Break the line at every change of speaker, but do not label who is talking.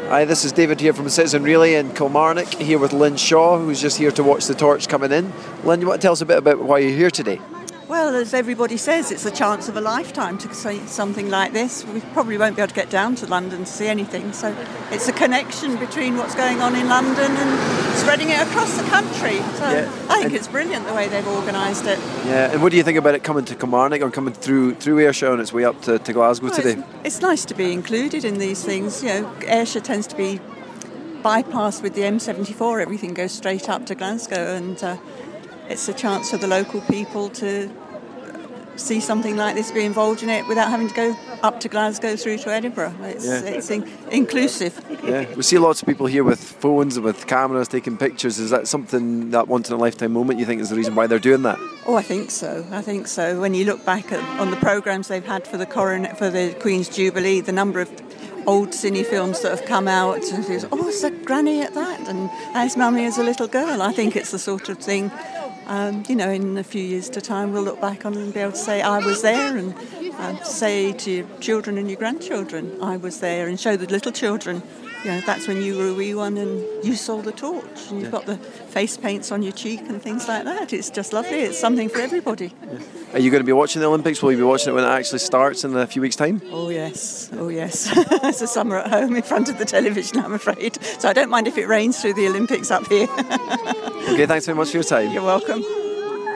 Hi, this is David here from Citizen Relay in Kilmarnock, here with Lynn Shaw, who's just here to watch the torch coming in. Lynn, you want to tell us a bit about why you're here today?
Well, as everybody says, it's a chance of a lifetime to see something like this. We probably won't be able to get down to London to see anything, so it's a connection between what's going on in London and spreading it across the country. So I think it's brilliant the way they've organised it.
Yeah, and what do you think about it coming to Kilmarnock or coming through Ayrshire on its way up to Glasgow today?
It's nice to be included in these things. You know, Ayrshire tends to be bypassed with the M74. Everything goes straight up to Glasgow, and it's a chance for the local people to see something like this, be involved in it without having to go up to Glasgow through to Edinburgh. It's inclusive.
Yeah, we see lots of people here with phones and with cameras taking pictures. Is that something, that once-in-a-lifetime moment, you think is the reason why they're doing that?
Oh, I think so. When you look back on the programmes they've had for the Queen's Jubilee, the number of old cine films that have come out, and is that Granny at that? And how's Mummy as a little girl? I think it's the sort of thing, in a few years' time we'll look back on and be able to say, I was there, and say to your children and your grandchildren, I was there, and show the little children, that's when you were a wee one and you saw the torch, and you've got the face paints on your cheek and things like that. It's just lovely. It's something for everybody.
Yeah. Are you going to be watching the Olympics? Will you be watching it when it actually starts in a few weeks' time?
Oh yes. It's a summer at home in front of the television, I'm afraid. So I don't mind if it rains through the Olympics up here.
Okay, thanks very much for your time.
You're welcome.